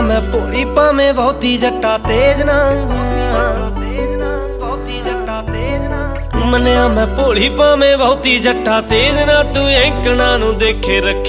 मैं भोली भावें बहुती जट्टा तेज ना मनिया मैं भोली भावें बहुती जट्टा तेज ना तू एंकणा नू देखे रखे